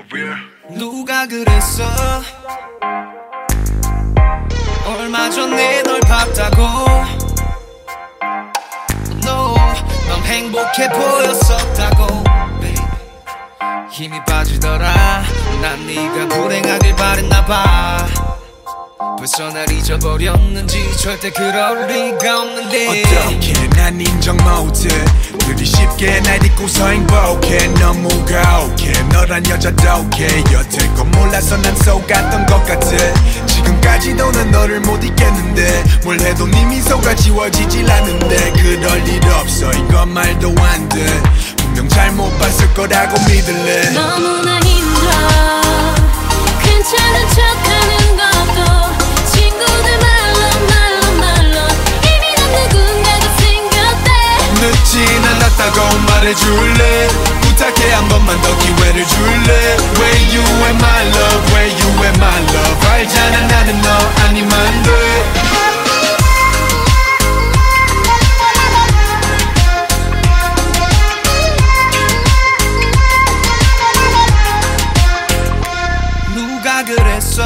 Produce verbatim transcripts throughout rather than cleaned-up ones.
real. 누가 그랬어 얼마 전에 널 봤다고 No 넌 행복해 보였었다고 baby. 힘이 빠지더라 난 네가 불행하길 바랬나봐 벌써 날 잊어버렸는지 절대 그럴 리가 없는데 어떻게 난 인정 못해 그리 쉽게 날 잊고서 행복해 너무 가혹해 너란 여자도 오케이 여태 건 몰라서 난 속았던 것 같아 지금까지도 난 너를 못 잊겠는데 뭘 해도 네 미소가 지워지질 않는데 그럴 일 없어 이건 말도 안돼 분명 잘못 봤을 거라고 믿을래 너무나 힘들어 괜찮은 척하는 것도 친구들 말로 말로 말로 이미 난 누군가가 생겼대 늦진 않았다고 말해줄래 부탁해 한 번만 더 기회를 줄래 Where you at my love Where you at my love 알잖아 나는 너 아니면 돼 누가 그랬어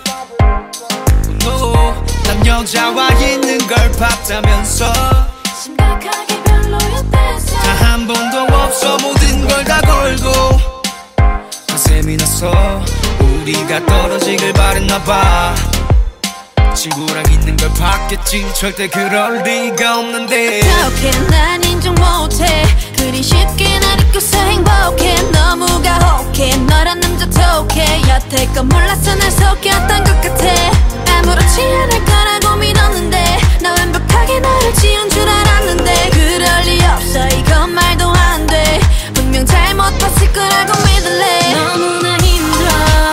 no, 난 여자와 있는 걸 봤다면서 심각하게 별로였댔어 다 한 번도 없어 모든 걸 다 걸고 한샘이 나서 우리가 떨어지길 바랬나봐 친구랑 있는 걸 봤겠지 절대 그럴 리가 없는데 어떻게 난 인정 못해 그리 쉽게 날 잊고서 행복해 너무 가혹해 너란 남자 톡해 여태껏 몰라서 날 속였던 것 같아 아무렇지 않을 거라고 믿었는데 나 완벽하게 너를 지운 줄 알았는데 그럴 리 없어 이건 말도 안 돼 분명 잘못 봤을 거라고 믿을래 너무나 힘들어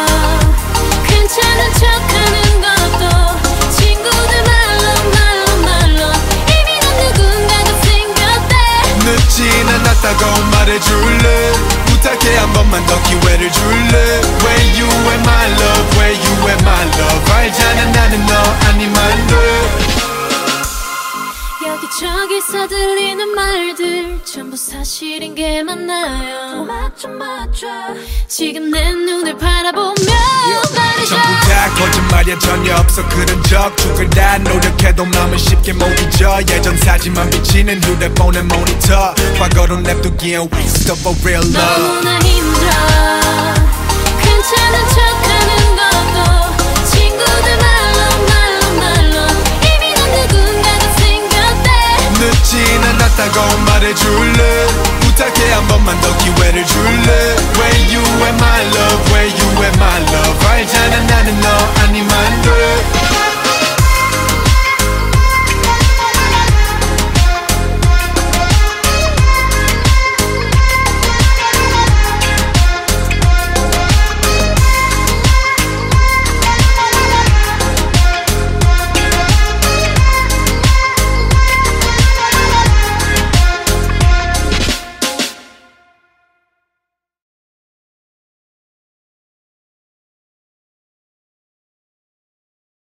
괜찮은 척하는 것도 친구들 말로 말로 말로 이미 난 누군가가 생겼대 늦진 않았다고 말해줄래 부탁해 한 번만 더 기회를 줄래 Where you at my love Where you at my love 알잖아 나는 너 아니면 돼 여기저기서 들리는 말들 전부 사실인 게 맞나요 맞죠 맞죠 지금 내 눈을 바라보며 말이죠 전부 다 거짓말이야 전혀 없어 그런 적 죽을 다 노력해도 마음은 쉽게 못 잊어 예전 사진만 비치는 휴대폰의 모니터 과거로 냅두기엔 waste of a real love 너무나 힘들어 괜찮은 척하는 것도 친구들 말로 말로 말로 이미 난 누군가가 생겼대 늦진 않았다고 말해줄래 부탁해 한 번만 더 기회를 줄래 Where you at my love Where you at my